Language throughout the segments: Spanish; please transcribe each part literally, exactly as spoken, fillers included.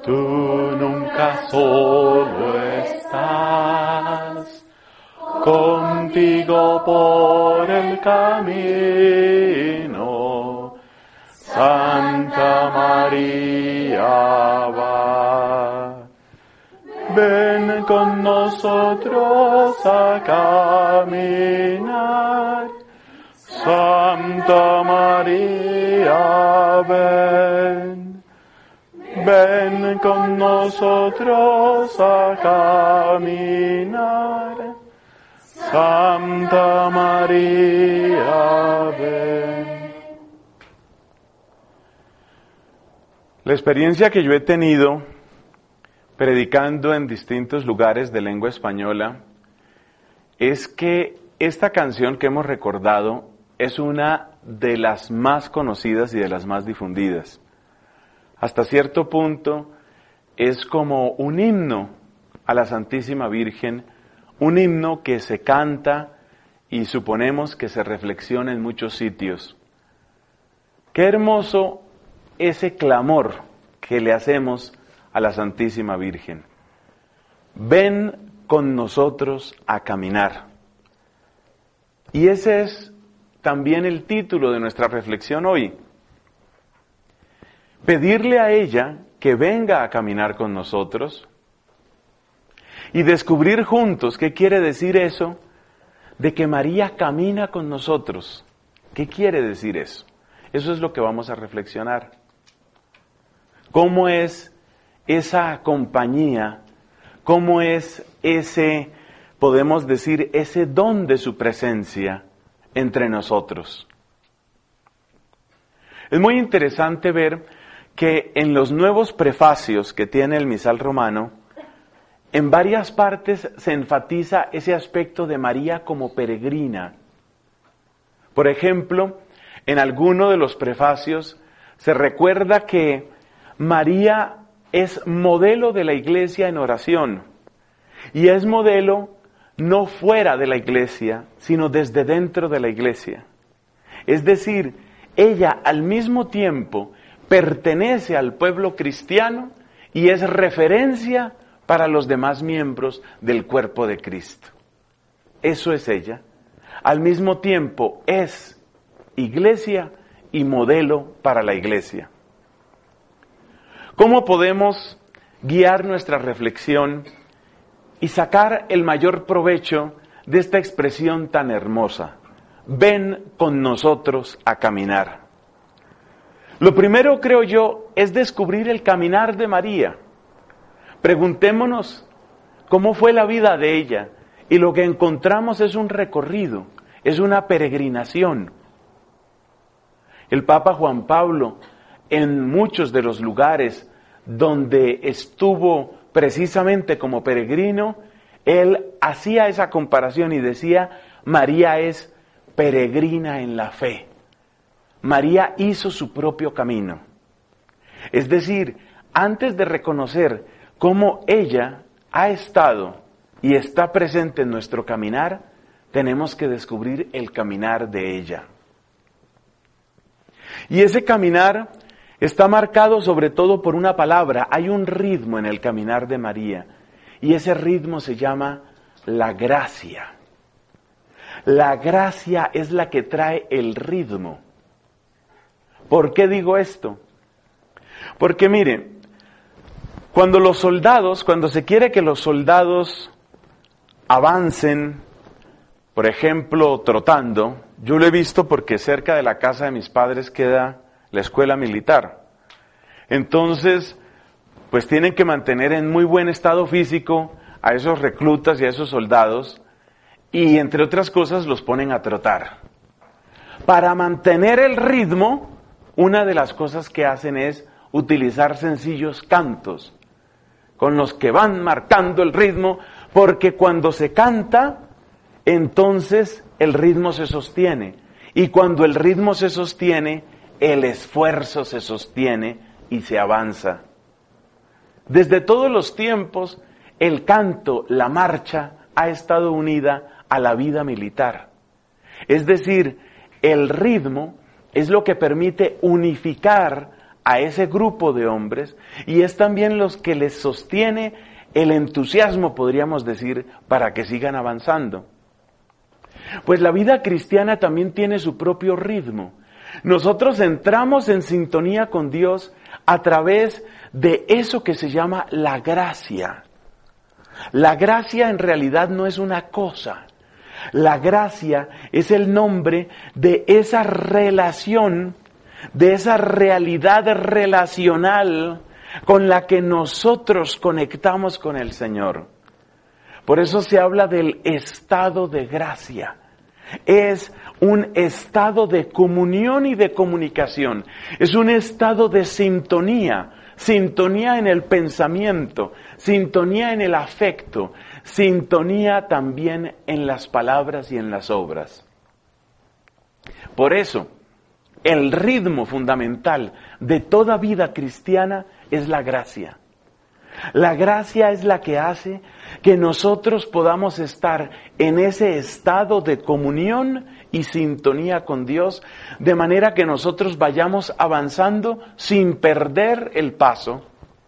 Tú nunca solo estás, contigo por el camino, Santa María va. Ven con nosotros a caminar, Santa María, ven. Ven con nosotros a caminar, Santa María, ven. La experiencia que yo he tenido predicando en distintos lugares de lengua española es que esta canción que hemos recordado es una de las más conocidas y de las más difundidas. Hasta cierto punto es como un himno a la Santísima Virgen, un himno que se canta y suponemos que se reflexiona en muchos sitios. Qué hermoso ese clamor que le hacemos a la Santísima Virgen. Ven con nosotros a caminar. Y ese es también el título de nuestra reflexión hoy. Pedirle a ella que venga a caminar con nosotros y descubrir juntos qué quiere decir eso de que María camina con nosotros. ¿Qué quiere decir eso? Eso es lo que vamos a reflexionar. ¿Cómo es esa compañía? ¿Cómo es ese, podemos decir, ese don de su presencia entre nosotros? Es muy interesante ver que en los nuevos prefacios que tiene el misal romano, en varias partes se enfatiza ese aspecto de María como peregrina. Por ejemplo, en alguno de los prefacios se recuerda que María es modelo de la iglesia en oración, y es modelo no fuera de la iglesia, sino desde dentro de la iglesia. Es decir, ella al mismo tiempo pertenece al pueblo cristiano y es referencia para los demás miembros del cuerpo de Cristo. Eso es ella. Al mismo tiempo es iglesia y modelo para la iglesia. ¿Cómo podemos guiar nuestra reflexión y sacar el mayor provecho de esta expresión tan hermosa? Ven con nosotros a caminar. Lo primero, creo yo, es descubrir el caminar de María. Preguntémonos cómo fue la vida de ella, y lo que encontramos es un recorrido, es una peregrinación. El Papa Juan Pablo, en muchos de los lugares donde estuvo precisamente como peregrino, él hacía esa comparación y decía, María es peregrina en la fe. María hizo su propio camino. Es decir, antes de reconocer cómo ella ha estado y está presente en nuestro caminar, tenemos que descubrir el caminar de ella. Y ese caminar está marcado sobre todo por una palabra. Hay un ritmo en el caminar de María, y ese ritmo se llama la gracia. La gracia es la que trae el ritmo. ¿Por qué digo esto? Porque mire, cuando los soldados, cuando se quiere que los soldados avancen, por ejemplo, trotando, yo lo he visto porque cerca de la casa de mis padres queda la escuela militar. Entonces, pues tienen que mantener en muy buen estado físico a esos reclutas y a esos soldados, y entre otras cosas los ponen a trotar. Para mantener el ritmo, una de las cosas que hacen es utilizar sencillos cantos, con los que van marcando el ritmo, porque cuando se canta, entonces el ritmo se sostiene, y cuando el ritmo se sostiene, el esfuerzo se sostiene y se avanza. Desde todos los tiempos, el canto, la marcha, ha estado unida a la vida militar. Es decir, el ritmo es lo que permite unificar a ese grupo de hombres y es también los que les sostiene el entusiasmo, podríamos decir, para que sigan avanzando. Pues la vida cristiana también tiene su propio ritmo. Nosotros entramos en sintonía con Dios a través de eso que se llama la gracia. La gracia en realidad no es una cosa. La gracia es el nombre de esa relación, de esa realidad relacional con la que nosotros conectamos con el Señor. Por eso se habla del estado de gracia. Es un estado de comunión y de comunicación. Es un estado de sintonía. Sintonía en el pensamiento, sintonía en el afecto, sintonía también en las palabras y en las obras. Por eso, el ritmo fundamental de toda vida cristiana es la gracia. La gracia es la que hace que nosotros podamos estar en ese estado de comunión y sintonía con Dios, de manera que nosotros vayamos avanzando sin perder el paso.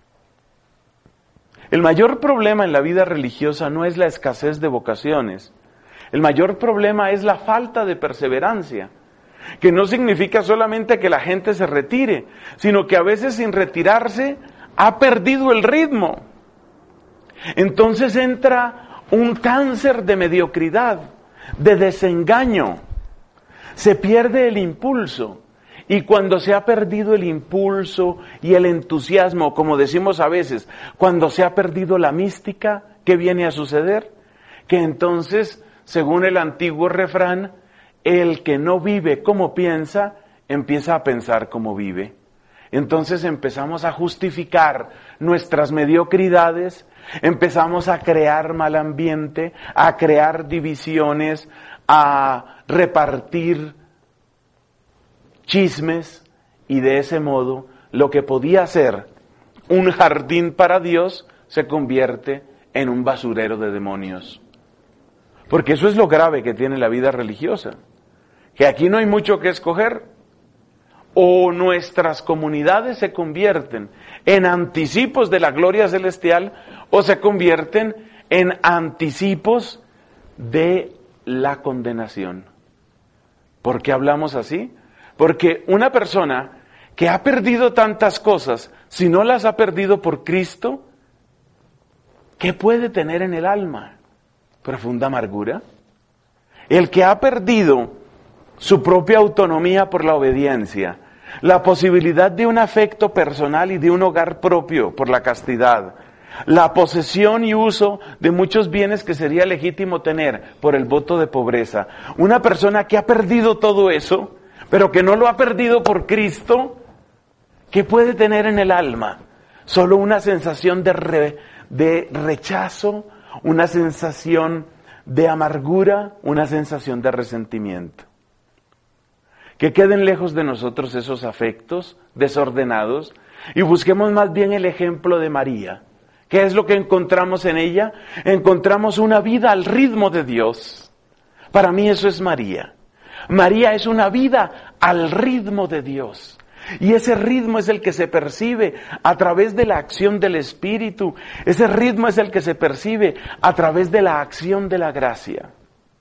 El mayor problema en la vida religiosa no es la escasez de vocaciones. El mayor problema es la falta de perseverancia, que no significa solamente que la gente se retire, sino que a veces sin retirarse ha perdido el ritmo. Entonces entra un cáncer de mediocridad, de desengaño. Se pierde el impulso. Y cuando se ha perdido el impulso y el entusiasmo, como decimos a veces, cuando se ha perdido la mística, ¿qué viene a suceder? Que entonces, según el antiguo refrán, el que no vive como piensa, empieza a pensar como vive. Entonces empezamos a justificar nuestras mediocridades, empezamos a crear mal ambiente, a crear divisiones, a repartir chismes, y de ese modo lo que podía ser un jardín para Dios se convierte en un basurero de demonios. Porque eso es lo grave que tiene la vida religiosa, que aquí no hay mucho que escoger. O nuestras comunidades se convierten en anticipos de la gloria celestial o se convierten en anticipos de la condenación. ¿Por qué hablamos así? Porque una persona que ha perdido tantas cosas, si no las ha perdido por Cristo, ¿qué puede tener en el alma? ¿Profunda amargura? El que ha perdido su propia autonomía por la obediencia, la posibilidad de un afecto personal y de un hogar propio por la castidad, la posesión y uso de muchos bienes que sería legítimo tener por el voto de pobreza. Una persona que ha perdido todo eso, pero que no lo ha perdido por Cristo, ¿qué puede tener en el alma? Solo una sensación de, re, de rechazo, una sensación de amargura, una sensación de resentimiento. Que queden lejos de nosotros esos afectos desordenados y busquemos más bien el ejemplo de María. ¿Qué es lo que encontramos en ella? Encontramos una vida al ritmo de Dios. Para mí eso es María. María es una vida al ritmo de Dios. Y ese ritmo es el que se percibe a través de la acción del Espíritu. Ese ritmo es el que se percibe a través de la acción de la gracia.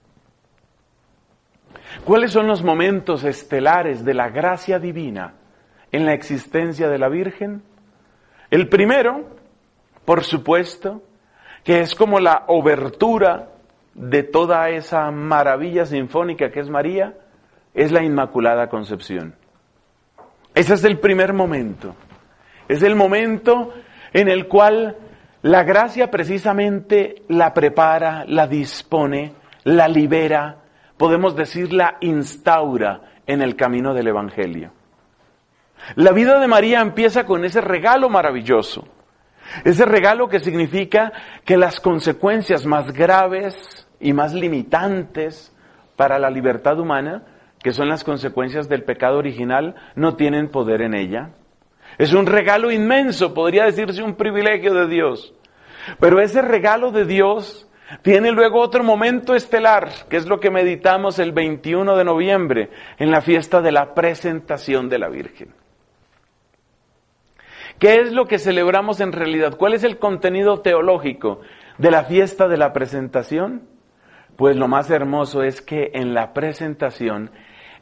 ¿Cuáles son los momentos estelares de la gracia divina en la existencia de la Virgen? El primero, por supuesto, que es como la obertura de toda esa maravilla sinfónica que es María, es la Inmaculada Concepción. Ese es el primer momento. Es el momento en el cual la gracia precisamente la prepara, la dispone, la libera, podemos decir la instaura en el camino del Evangelio. La vida de María empieza con ese regalo maravilloso. Ese regalo que significa que las consecuencias más graves y más limitantes para la libertad humana, que son las consecuencias del pecado original, no tienen poder en ella. Es un regalo inmenso, podría decirse un privilegio de Dios. Pero ese regalo de Dios tiene luego otro momento estelar, que es lo que meditamos el veintiuno de noviembre, en la fiesta de la presentación de la Virgen. ¿Qué es lo que celebramos en realidad? ¿Cuál es el contenido teológico de la fiesta de la presentación? Pues lo más hermoso es que en la presentación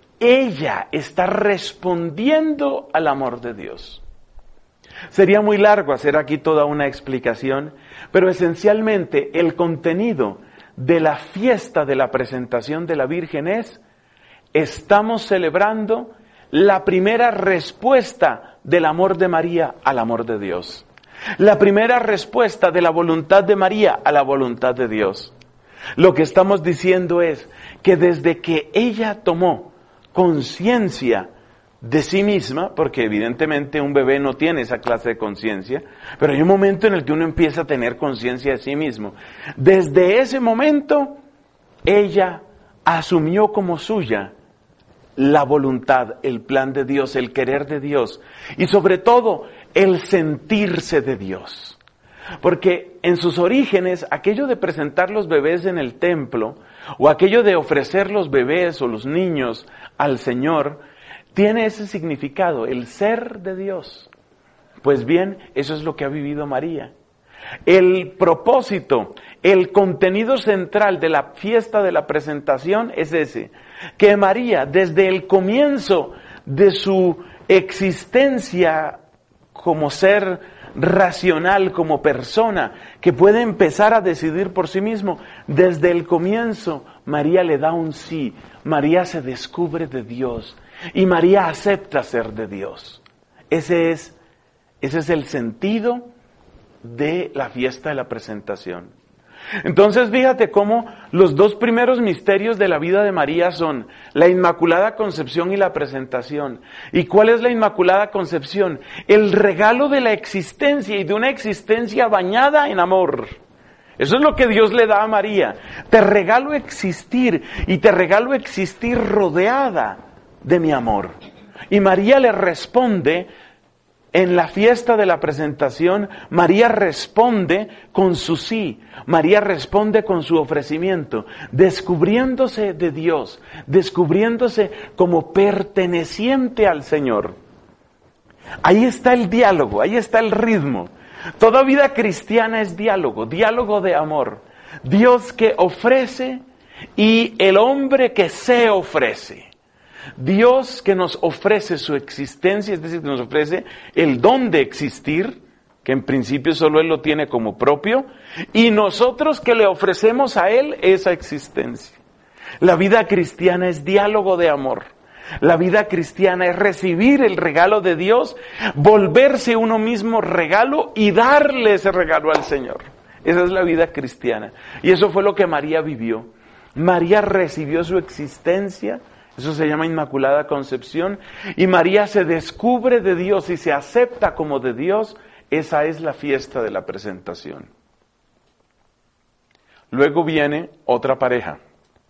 ella está respondiendo al amor de Dios. Sería muy largo hacer aquí toda una explicación, pero esencialmente el contenido de la fiesta de la presentación de la Virgen es: estamos celebrando la primera respuesta del amor de María al amor de Dios. La primera respuesta de la voluntad de María a la voluntad de Dios. Lo que estamos diciendo es que desde que ella tomó conciencia de sí misma, porque evidentemente un bebé no tiene esa clase de conciencia, pero hay un momento en el que uno empieza a tener conciencia de sí mismo. Desde ese momento, ella asumió como suya la voluntad, el plan de Dios, el querer de Dios y sobre todo el sentirse de Dios. Porque en sus orígenes, aquello de presentar los bebés en el templo o aquello de ofrecer los bebés o los niños al Señor, tiene ese significado, el ser de Dios. Pues bien, eso es lo que ha vivido María. El propósito, el contenido central de la fiesta de la presentación es ese, que María desde el comienzo de su existencia como ser racional, como persona, que puede empezar a decidir por sí mismo, desde el comienzo María le da un sí, María se descubre de Dios y María acepta ser de Dios. Ese es, ese es el sentido de la fiesta de la presentación. Entonces fíjate cómo los dos primeros misterios de la vida de María son la Inmaculada Concepción y la presentación. ¿Y cuál es la Inmaculada Concepción? El regalo de la existencia y de una existencia bañada en amor. Eso es lo que Dios le da a María. Te regalo existir y te regalo existir rodeada de mi amor. Y María le responde. En la fiesta de la presentación, María responde con su sí, María responde con su ofrecimiento, descubriéndose de Dios, descubriéndose como perteneciente al Señor. Ahí está el diálogo, ahí está el ritmo. Toda vida cristiana es diálogo, diálogo de amor. Dios que ofrece y el hombre que se ofrece. Dios que nos ofrece su existencia, es decir, que nos ofrece el don de existir, que en principio solo Él lo tiene como propio, y nosotros que le ofrecemos a Él esa existencia. La vida cristiana es diálogo de amor. La vida cristiana es recibir el regalo de Dios, volverse uno mismo regalo y darle ese regalo al Señor. Esa es la vida cristiana. Y eso fue lo que María vivió. María recibió su existencia. Eso se llama Inmaculada Concepción. Y María se descubre de Dios y se acepta como de Dios. Esa es la fiesta de la presentación. Luego viene otra pareja.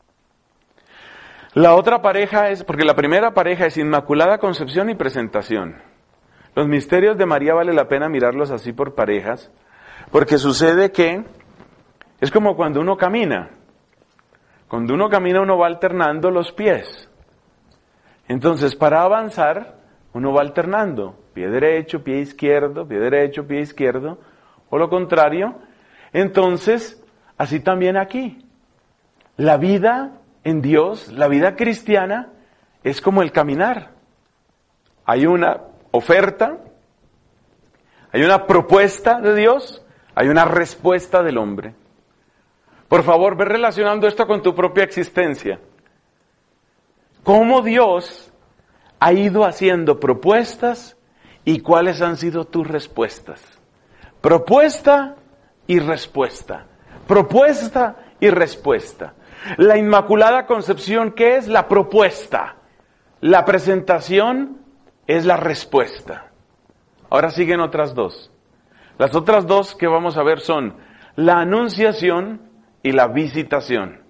La otra pareja es, porque la primera pareja es Inmaculada Concepción y presentación. Los misterios de María vale la pena mirarlos así por parejas, porque sucede que es como cuando uno camina. Cuando uno camina uno va alternando los pies. Entonces, para avanzar, uno va alternando, pie derecho, pie izquierdo, pie derecho, pie izquierdo, o lo contrario. Entonces, así también aquí. La vida en Dios, la vida cristiana, es como el caminar. Hay una oferta, hay una propuesta de Dios, hay una respuesta del hombre. Por favor, ve relacionando esto con tu propia existencia. ¿Cómo Dios ha ido haciendo propuestas y cuáles han sido tus respuestas? Propuesta y respuesta. Propuesta y respuesta. La Inmaculada Concepción, ¿qué es? La propuesta. La presentación es la respuesta. Ahora siguen otras dos. Las otras dos que vamos a ver son la Anunciación y la Visitación.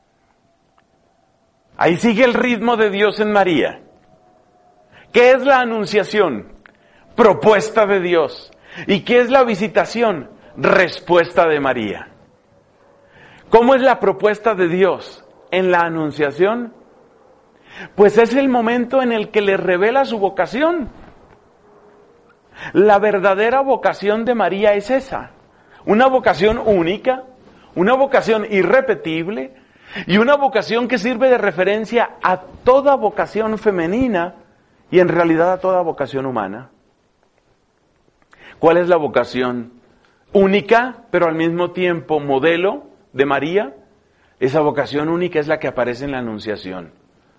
Ahí sigue el ritmo de Dios en María. ¿Qué es la Anunciación? Propuesta de Dios. ¿Y qué es la Visitación? Respuesta de María. ¿Cómo es la propuesta de Dios en la Anunciación? Pues es el momento en el que le revela su vocación. La verdadera vocación de María es esa, una vocación única, una vocación irrepetible y una vocación que sirve de referencia a toda vocación femenina y en realidad a toda vocación humana. ¿Cuál es la vocación única, pero al mismo tiempo modelo de María? Esa vocación única es la que aparece en la Anunciación.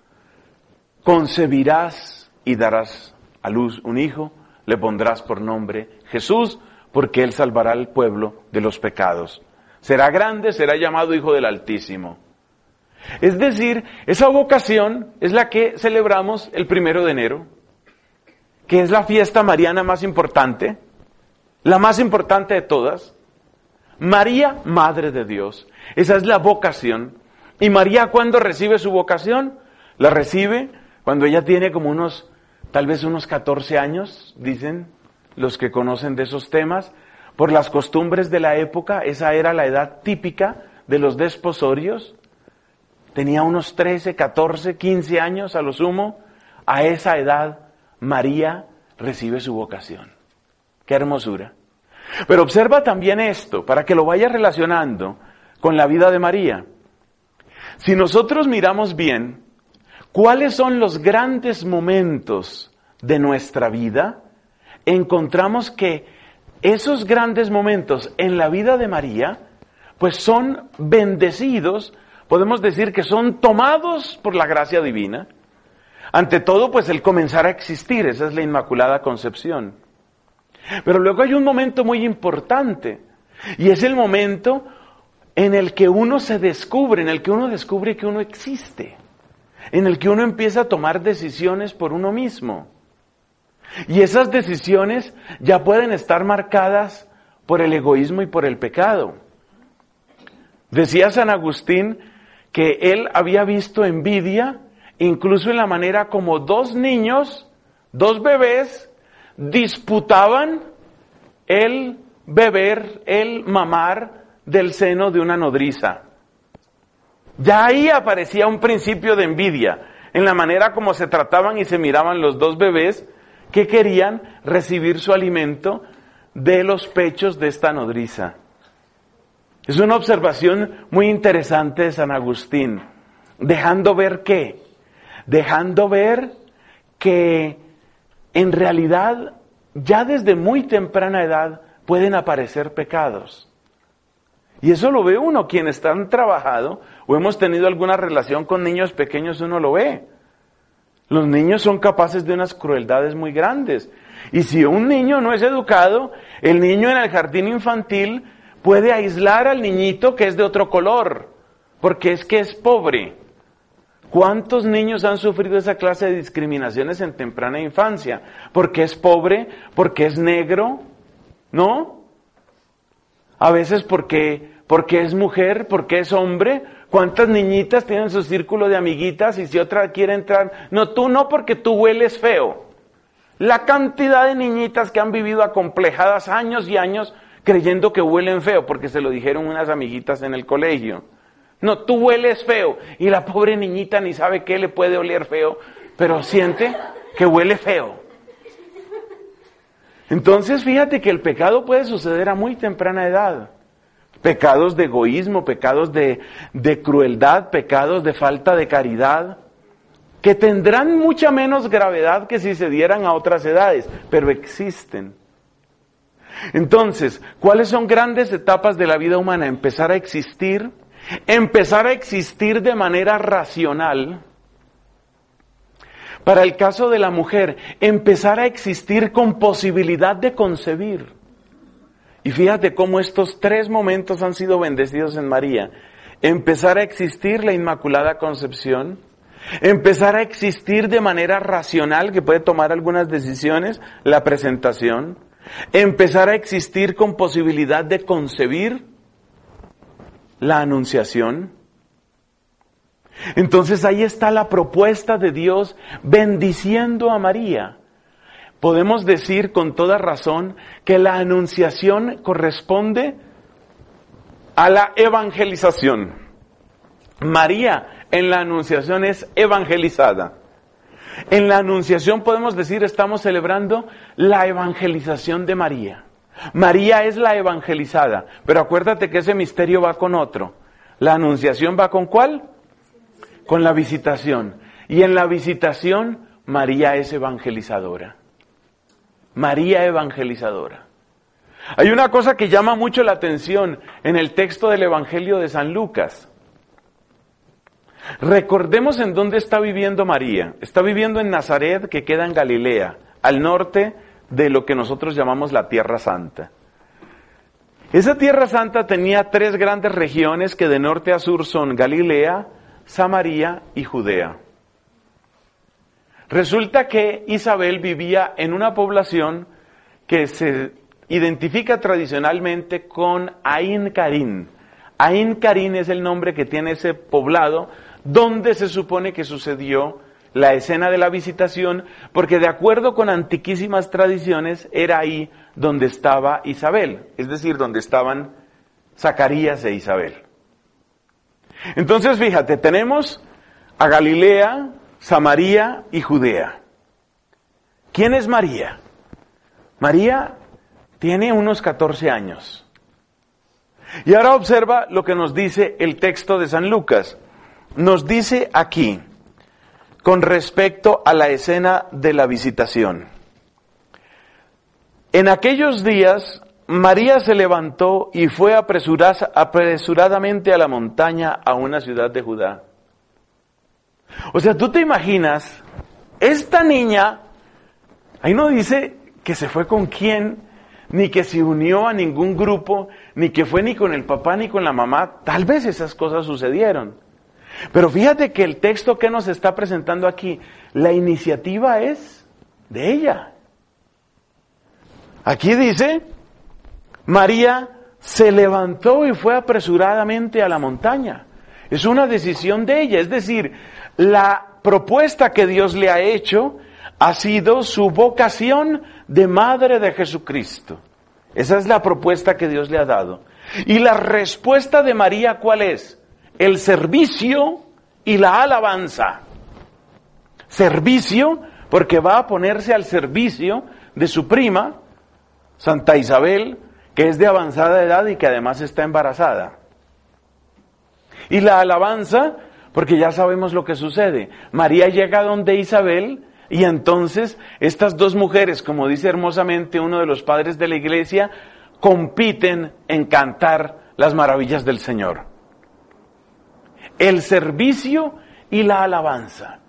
Concebirás y darás a luz un hijo, le pondrás por nombre Jesús, porque él salvará al pueblo de los pecados. Será grande, será llamado Hijo del Altísimo. Es decir, esa vocación es la que celebramos el primero de enero, que es la fiesta mariana más importante, la más importante de todas. María, Madre de Dios. Esa es la vocación. ¿Y María cuándo recibe su vocación? La recibe cuando ella tiene como unos, tal vez unos catorce años, dicen los que conocen de esos temas. Por las costumbres de la época, esa era la edad típica de los desposorios. Tenía unos trece, catorce, quince años a lo sumo. A esa edad, María recibe su vocación. ¡Qué hermosura! Pero observa también esto, para que lo vayas relacionando con la vida de María. Si nosotros miramos bien, ¿cuáles son los grandes momentos de nuestra vida? Encontramos que esos grandes momentos en la vida de María, pues son bendecidos, podemos decir que son tomados por la gracia divina. Ante todo, pues el comenzar a existir, esa es la Inmaculada Concepción. Pero luego hay un momento muy importante, y es el momento en el que uno se descubre, en el que uno descubre que uno existe, en el que uno empieza a tomar decisiones por uno mismo. Y esas decisiones ya pueden estar marcadas por el egoísmo y por el pecado. Decía San Agustín que él había visto envidia incluso en la manera como dos niños, dos bebés, disputaban el beber, el mamar del seno de una nodriza. Ya ahí aparecía un principio de envidia, en la manera como se trataban y se miraban los dos bebés que querían recibir su alimento de los pechos de esta nodriza. Es una observación muy interesante de San Agustín, dejando ver qué, dejando ver que en realidad ya desde muy temprana edad pueden aparecer pecados. Y eso lo ve uno, quienes están trabajado o hemos tenido alguna relación con niños pequeños, uno lo ve. Los niños son capaces de unas crueldades muy grandes. Y si un niño no es educado, el niño en el jardín infantil puede aislar al niñito que es de otro color, porque es que es pobre. ¿Cuántos niños han sufrido esa clase de discriminaciones en temprana infancia? Porque es pobre, porque es negro, ¿no? A veces porque, porque es mujer, porque es hombre. ¿Cuántas niñitas tienen su círculo de amiguitas y si otra quiere entrar? No, tú no, porque tú hueles feo. La cantidad de niñitas que han vivido acomplejadas años y años creyendo que huelen feo porque se lo dijeron unas amiguitas en el colegio. No, tú hueles feo. Y la pobre niñita ni sabe qué le puede oler feo, pero siente que huele feo. Entonces fíjate que el pecado puede suceder a muy temprana edad. Pecados de egoísmo, pecados de, de crueldad, pecados de falta de caridad, que tendrán mucha menos gravedad que si se dieran a otras edades, pero existen. Entonces, ¿cuáles son grandes etapas de la vida humana? Empezar a existir, empezar a existir de manera racional. Para el caso de la mujer, empezar a existir con posibilidad de concebir. Y fíjate cómo estos tres momentos han sido bendecidos en María. Empezar a existir la Inmaculada Concepción, empezar a existir de manera racional, que puede tomar algunas decisiones, la presentación, empezar a existir con posibilidad de concebir, la Anunciación. Entonces ahí está la propuesta de Dios bendiciendo a María. Podemos decir con toda razón que la anunciación corresponde a la evangelización. María en la anunciación es evangelizada. En la Anunciación podemos decir, estamos celebrando la evangelización de María. María es la evangelizada, pero acuérdate que ese misterio va con otro. La Anunciación va con ¿cuál? Con la visitación. Y en la visitación, María es evangelizadora. María evangelizadora. Hay una cosa que llama mucho la atención en el texto del Evangelio de San Lucas. Recordemos en dónde está viviendo María. Está viviendo en Nazaret, que queda en Galilea, al norte de lo que nosotros llamamos la Tierra Santa. Esa Tierra Santa tenía tres grandes regiones que de norte a sur son Galilea, Samaria y Judea. Resulta que Isabel vivía en una población que se identifica tradicionalmente con Ain Karim. Ain Karim es el nombre que tiene ese poblado donde se supone que sucedió la escena de la visitación, porque de acuerdo con antiquísimas tradiciones era ahí donde estaba Isabel, es decir, donde estaban Zacarías e Isabel. Entonces fíjate, tenemos a Galilea, Samaria y Judea. ¿Quién es María? María tiene unos catorce años. Y ahora observa lo que nos dice el texto de San Lucas. Nos dice aquí, con respecto a la escena de la visitación. En aquellos días, María se levantó y fue apresurada, apresuradamente a la montaña, a una ciudad de Judá. O sea, tú te imaginas, esta niña, ahí no dice que se fue con quién, ni que se unió a ningún grupo, ni que fue ni con el papá ni con la mamá. Tal vez esas cosas sucedieron. Pero fíjate que el texto que nos está presentando aquí, la iniciativa es de ella. Aquí dice, María se levantó y fue apresuradamente a la montaña. Es una decisión de ella, es decir, la propuesta que Dios le ha hecho ha sido su vocación de madre de Jesucristo. Esa es la propuesta que Dios le ha dado. Y la respuesta de María, ¿cuál es? El servicio y la alabanza. Servicio, porque va a ponerse al servicio de su prima, Santa Isabel, que es de avanzada edad y que además está embarazada. Y la alabanza, porque ya sabemos lo que sucede. María llega donde Isabel, y entonces estas dos mujeres, como dice hermosamente uno de los padres de la iglesia, compiten en cantar las maravillas del Señor. El servicio y la alabanza.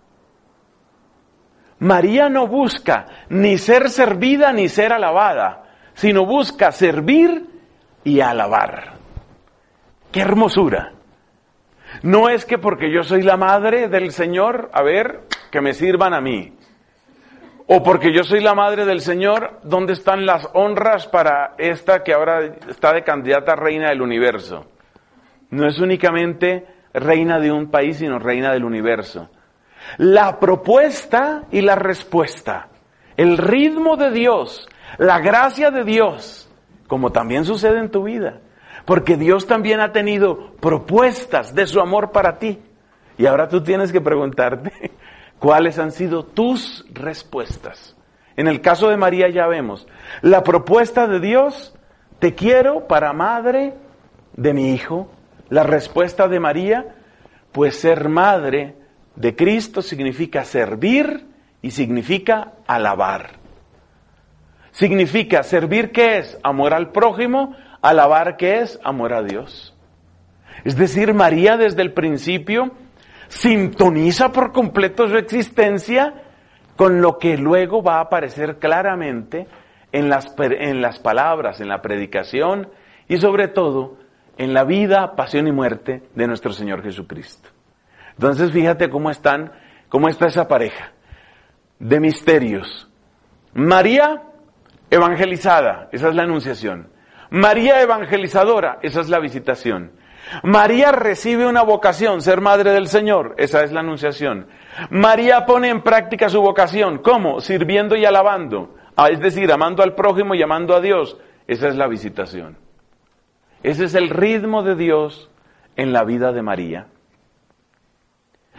María no busca ni ser servida ni ser alabada, sino busca servir y alabar. ¡Qué hermosura! No es que porque yo soy la madre del Señor, a ver, que me sirvan a mí. O porque yo soy la madre del Señor, ¿dónde están las honras para esta que ahora está de candidata a reina del universo? No es únicamente reina de un país, sino reina del universo. La propuesta y la respuesta, el ritmo de Dios, la gracia de Dios, como también sucede en tu vida, porque Dios también ha tenido propuestas de su amor para ti. Y ahora tú tienes que preguntarte, ¿cuáles han sido tus respuestas? En el caso de María ya vemos, la propuesta de Dios, te quiero para madre de mi hijo. La respuesta de María, pues ser madre de Cristo significa servir y significa alabar. Significa servir, ¿qué es? Amor al prójimo. Alabar, ¿qué es? Amor a Dios. Es decir, María desde el principio sintoniza por completo su existencia con lo que luego va a aparecer claramente en las, en las palabras, en la predicación y sobre todo en la vida, pasión y muerte de nuestro Señor Jesucristo. Entonces fíjate cómo están, cómo está esa pareja de misterios. María evangelizada, esa es la anunciación. María evangelizadora, esa es la visitación. María recibe una vocación, ser madre del Señor, esa es la anunciación. María pone en práctica su vocación, ¿cómo? Sirviendo y alabando, es decir, amando al prójimo y amando a Dios, esa es la visitación. Ese es el ritmo de Dios en la vida de María.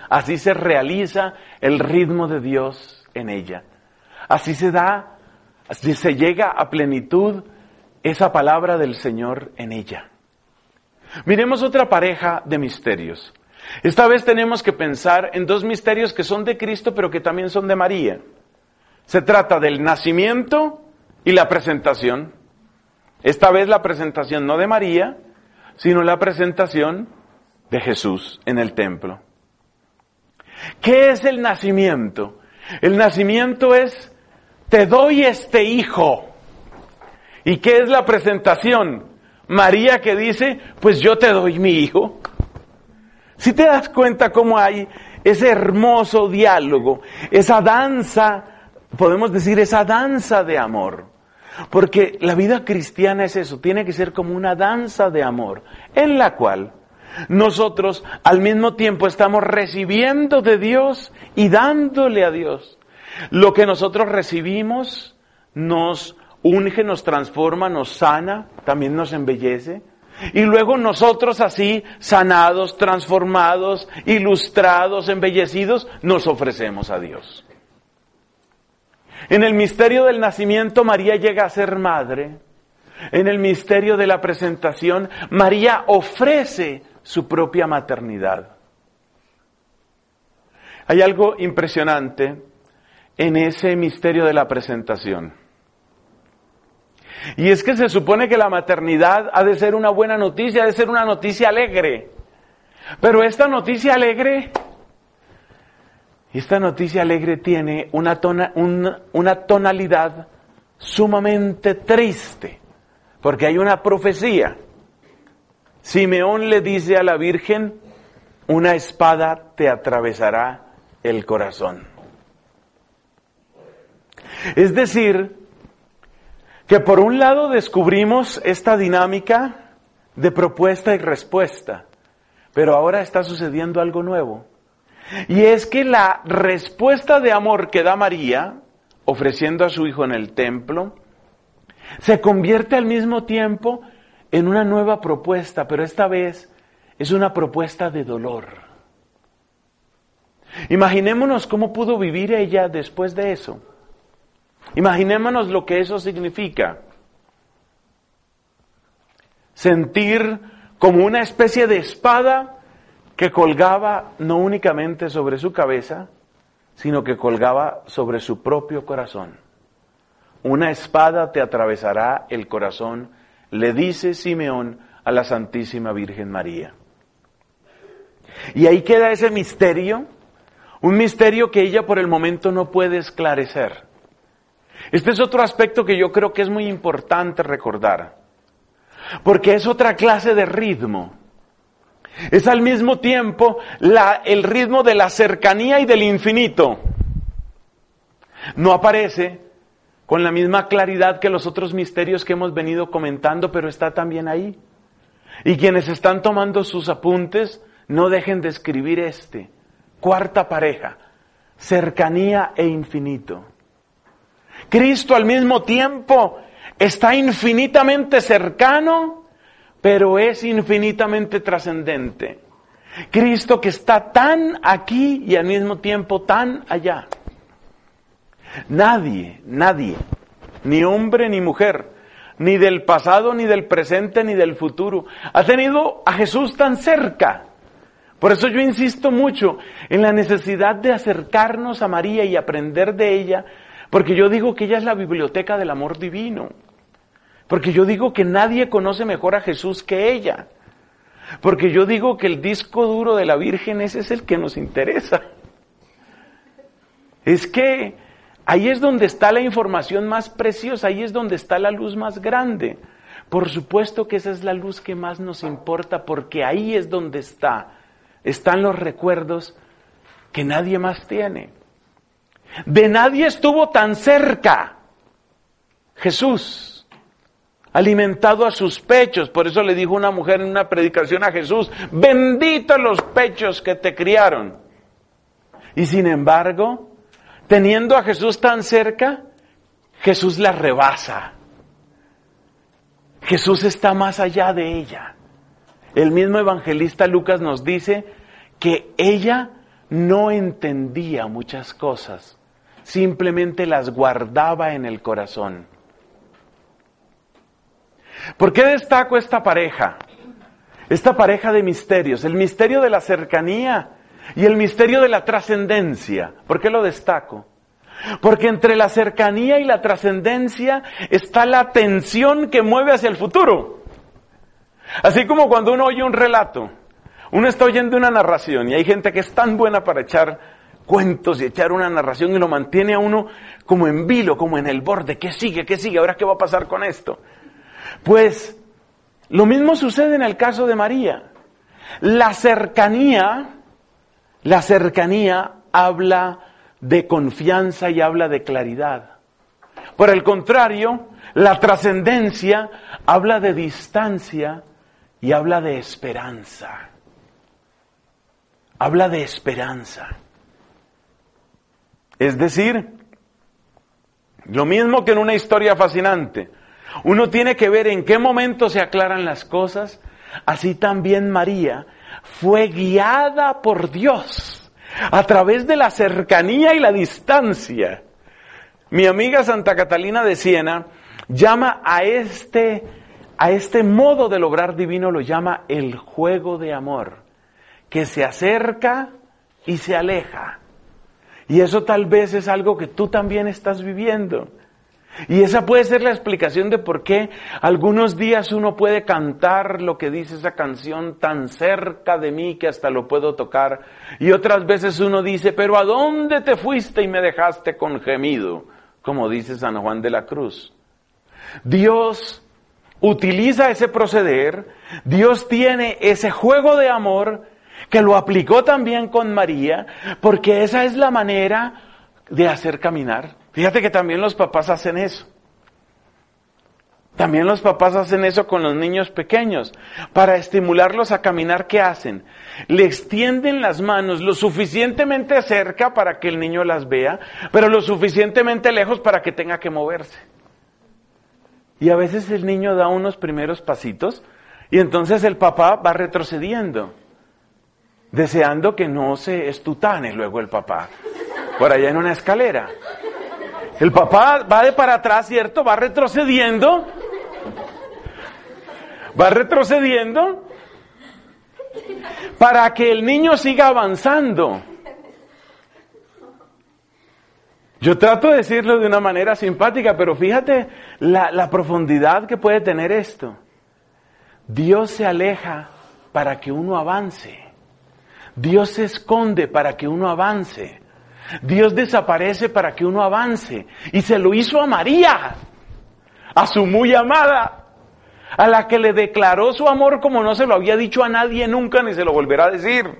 así se realiza el ritmo de Dios en ella. Así se da, así se llega a plenitud esa palabra del Señor en ella. Miremos otra pareja de misterios. Esta vez tenemos que pensar en dos misterios que son de Cristo, pero que también son de María. Se trata del nacimiento y la presentación. Esta vez la presentación no de María, sino la presentación de Jesús en el templo. ¿Qué es el nacimiento? El nacimiento es, te doy este hijo. ¿Y qué es la presentación? María que dice, pues yo te doy mi hijo. Si te das cuenta cómo hay ese hermoso diálogo, esa danza, podemos decir esa danza de amor. Porque la vida cristiana es eso, tiene que ser como una danza de amor, en la cual nosotros al mismo tiempo estamos recibiendo de Dios y dándole a Dios. Lo que nosotros recibimos nos unge, nos transforma, nos sana, también nos embellece. Y luego nosotros así, sanados, transformados, ilustrados, embellecidos, nos ofrecemos a Dios. En el misterio del nacimiento, María llega a ser madre. En el misterio de la presentación, María ofrece su propia maternidad. Hay algo impresionante en ese misterio de la presentación. Y es que se supone que la maternidad ha de ser una buena noticia, ha de ser una noticia alegre. Pero esta noticia alegre, esta noticia alegre tiene una, tona, una, una tonalidad sumamente triste, porque hay una profecía. Simeón le dice a la Virgen, una espada te atravesará el corazón. Es decir, que por un lado descubrimos esta dinámica de propuesta y respuesta, pero ahora está sucediendo algo nuevo. Y es que la respuesta de amor que da María, ofreciendo a su hijo en el templo, se convierte al mismo tiempo en una nueva propuesta, pero esta vez es una propuesta de dolor. Imaginémonos cómo pudo vivir ella después de eso. Imaginémonos lo que eso significa. Sentir como una especie de espada que colgaba no únicamente sobre su cabeza, sino que colgaba sobre su propio corazón. Una espada te atravesará el corazón, le dice Simeón a la Santísima Virgen María. Y ahí queda ese misterio, un misterio que ella por el momento no puede esclarecer. Este es otro aspecto que yo creo que es muy importante recordar, porque es otra clase de ritmo. Es al mismo tiempo la, el ritmo de la cercanía y del infinito. No aparece con la misma claridad que los otros misterios que hemos venido comentando, pero está también ahí. Y quienes están tomando sus apuntes, no dejen de escribir este. Cuarta pareja, cercanía e infinito. Cristo al mismo tiempo está infinitamente cercano, pero es infinitamente trascendente. Cristo que está tan aquí y al mismo tiempo tan allá. Nadie, nadie, ni hombre ni mujer, ni del pasado, ni del presente, ni del futuro, ha tenido a Jesús tan cerca. Por eso yo insisto mucho en la necesidad de acercarnos a María y aprender de ella, porque yo digo que ella es la biblioteca del amor divino. Porque yo digo que nadie conoce mejor a Jesús que ella. Porque yo digo que el disco duro de la Virgen ese es el que nos interesa. Es que ahí es donde está la información más preciosa, ahí es donde está la luz más grande. Por supuesto que esa es la luz que más nos importa, porque ahí es donde está, están los recuerdos que nadie más tiene. De nadie estuvo tan cerca Jesús, alimentado a sus pechos. Por eso le dijo una mujer en una predicación a Jesús, benditos los pechos que te criaron. Y sin embargo, teniendo a Jesús tan cerca, Jesús la rebasa. Jesús está más allá de ella. El mismo evangelista Lucas nos dice que ella no entendía muchas cosas, simplemente las guardaba en el corazón. ¿Por qué destaco esta pareja? Esta pareja de misterios, el misterio de la cercanía y el misterio de la trascendencia. ¿Por qué lo destaco? Porque entre la cercanía y la trascendencia está la tensión que mueve hacia el futuro. Así como cuando uno oye un relato, uno está oyendo una narración y hay gente que es tan buena para echar cuentos y echar una narración y lo mantiene a uno como en vilo, como en el borde. ¿Qué sigue? ¿Qué sigue? ¿Ahora qué va a pasar con esto? Pues lo mismo sucede en el caso de María. La cercanía, la cercanía habla de confianza y habla de claridad. Por el contrario, la trascendencia habla de distancia y habla de esperanza. Habla de esperanza. Es decir, lo mismo que en una historia fascinante, uno tiene que ver en qué momento se aclaran las cosas, así también María fue guiada por Dios a través de la cercanía y la distancia. Mi amiga Santa Catalina de Siena llama a este, a este modo del obrar divino, lo llama el juego de amor, que se acerca y se aleja. Y eso tal vez es algo que tú también estás viviendo. Y esa puede ser la explicación de por qué algunos días uno puede cantar lo que dice esa canción tan cerca de mí que hasta lo puedo tocar. Y otras veces uno dice, pero ¿a dónde te fuiste y me dejaste con gemido? Como dice San Juan de la Cruz. Dios utiliza ese proceder, Dios tiene ese juego de amor que lo aplicó también con María, porque esa es la manera de hacer caminar. Fíjate que también los papás hacen eso. También los papás hacen eso con los niños pequeños. Para estimularlos a caminar, ¿qué hacen? Le extienden las manos lo suficientemente cerca para que el niño las vea, pero lo suficientemente lejos para que tenga que moverse. Y a veces el niño da unos primeros pasitos y entonces el papá va retrocediendo, deseando que no se estutane luego el papá por allá en una escalera. El papá va de para atrás, ¿cierto? Va retrocediendo. Va retrocediendo para que el niño siga avanzando. Yo trato de decirlo de una manera simpática, pero fíjate la, la profundidad que puede tener esto. Dios se aleja para que uno avance. Dios se esconde para que uno avance. Dios desaparece para que uno avance. Y se lo hizo a María, a su muy amada, a la que le declaró su amor como no se lo había dicho a nadie nunca ni se lo volverá a decir.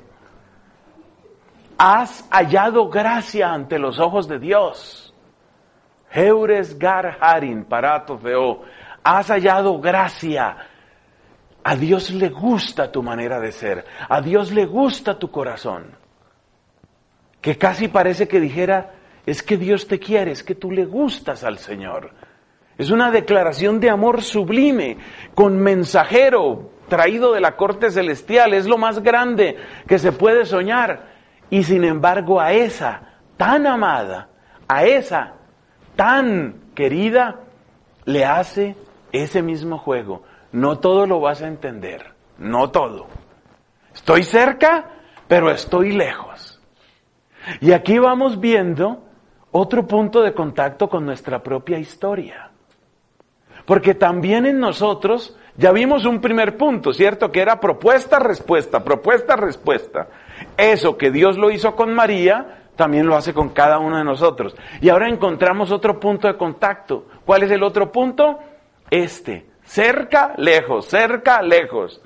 Has hallado gracia ante los ojos de Dios. Heures gar harin parato feo. Has hallado gracia. A Dios le gusta tu manera de ser. A Dios le gusta tu corazón. Que casi parece que dijera, es que Dios te quiere, es que tú le gustas al Señor. Es una declaración de amor sublime, con mensajero, traído de la corte celestial. Es lo más grande que se puede soñar. Y sin embargo a esa tan amada, a esa tan querida, le hace ese mismo juego. No todo lo vas a entender, no todo. Estoy cerca, pero estoy lejos. Y aquí vamos viendo otro punto de contacto con nuestra propia historia. Porque también en nosotros, ya vimos un primer punto, ¿cierto? Que era propuesta, respuesta, propuesta, respuesta. Eso que Dios lo hizo con María, también lo hace con cada uno de nosotros. Y ahora encontramos otro punto de contacto. ¿Cuál es el otro punto? Este. Cerca, lejos, cerca, lejos.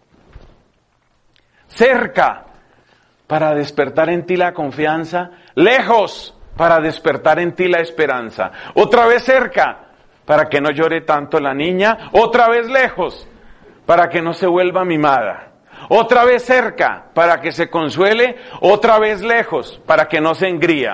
Cerca, para despertar en ti la confianza. Lejos, para despertar en ti la esperanza. Otra vez cerca, para que no llore tanto la niña. Otra vez lejos, para que no se vuelva mimada. Otra vez cerca, para que se consuele. Otra vez lejos, para que no se engría.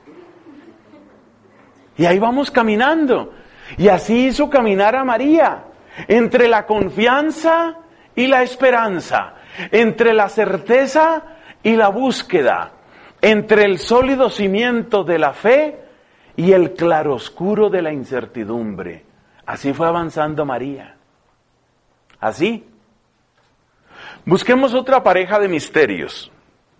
Y ahí vamos caminando. Y así hizo caminar a María, entre la confianza y la esperanza, entre la certeza y la búsqueda, entre el sólido cimiento de la fe y el claroscuro de la incertidumbre. Así fue avanzando María. Así. Busquemos otra pareja de misterios.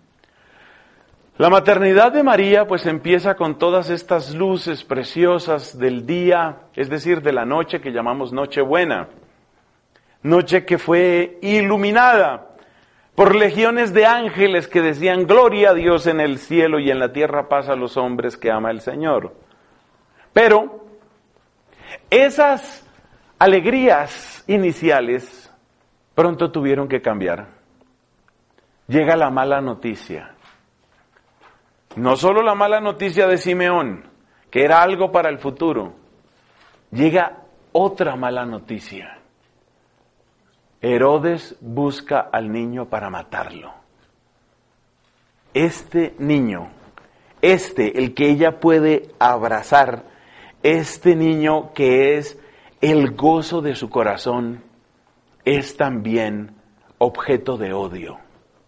La maternidad de María pues empieza con todas estas luces preciosas del día, es decir, de la noche que llamamos Nochebuena. Noche que fue iluminada por legiones de ángeles que decían gloria a Dios en el cielo y en la tierra paz a los hombres que ama el Señor. Pero esas alegrías iniciales pronto tuvieron que cambiar. Llega la mala noticia. No solo la mala noticia de Simeón, que era algo para el futuro, llega otra mala noticia. Herodes busca al niño para matarlo. Este niño, este, el que ella puede abrazar, este niño que es el gozo de su corazón, es también objeto de odio.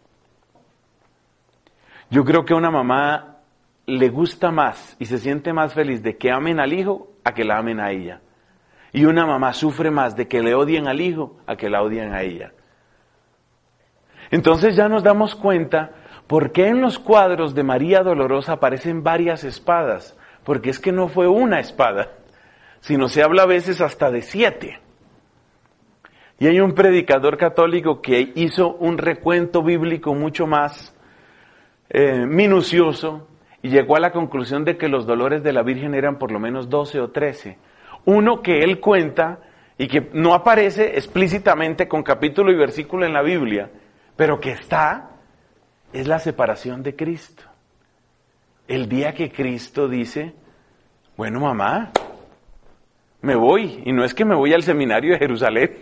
Yo creo que a una mamá le gusta más y se siente más feliz de que amen al hijo a que la amen a ella. Y una mamá sufre más de que le odien al hijo a que la odien a ella. Entonces ya nos damos cuenta por qué en los cuadros de María Dolorosa aparecen varias espadas. Porque es que no fue una espada, sino se habla a veces hasta de siete. Y hay un predicador católico que hizo un recuento bíblico mucho más eh, minucioso y llegó a la conclusión de que los dolores de la Virgen eran por lo menos doce o trece. Uno que él cuenta y que no aparece explícitamente con capítulo y versículo en la Biblia, pero que está, es la separación de Cristo. El día que Cristo dice, bueno mamá, me voy, y no es que me voy al seminario de Jerusalén,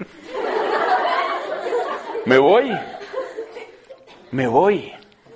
me voy, me voy.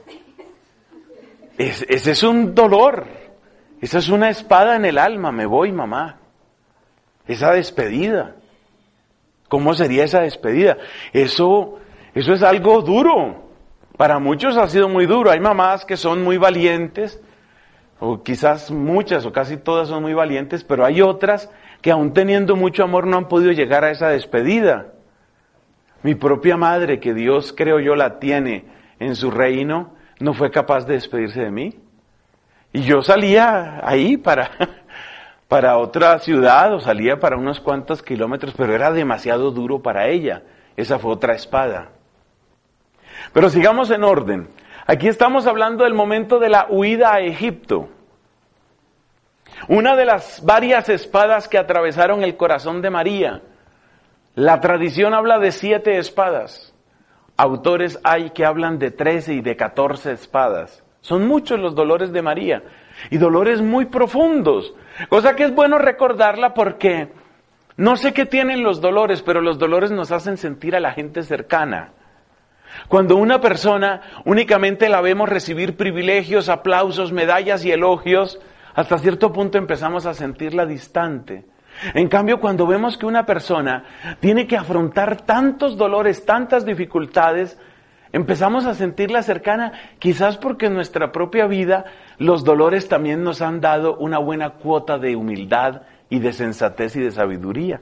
Es, ese es un dolor, esa es una espada en el alma, me voy mamá. Esa despedida, ¿cómo sería esa despedida? Eso, eso es algo duro, para muchos ha sido muy duro, hay mamás que son muy valientes, o quizás muchas o casi todas son muy valientes, pero hay otras que aún teniendo mucho amor no han podido llegar a esa despedida. Mi propia madre, que Dios creo yo la tiene en su reino, no fue capaz de despedirse de mí. Y yo salía ahí para, para otra ciudad o salía para unos cuantos kilómetros, pero era demasiado duro para ella. Esa fue otra espada. Pero sigamos en orden. Aquí estamos hablando del momento de la huida a Egipto. Una de las varias espadas que atravesaron el corazón de María. La tradición habla de siete espadas. Autores hay que hablan de trece y de catorce espadas. Son muchos los dolores de María. Y dolores muy profundos. Cosa que es bueno recordarla porque no sé qué tienen los dolores, pero los dolores nos hacen sentir a la gente cercana. Cuando una persona únicamente la vemos recibir privilegios, aplausos, medallas y elogios, hasta cierto punto empezamos a sentirla distante. En cambio, cuando vemos que una persona tiene que afrontar tantos dolores, tantas dificultades, empezamos a sentirla cercana, quizás porque en nuestra propia vida los dolores también nos han dado una buena cuota de humildad y de sensatez y de sabiduría.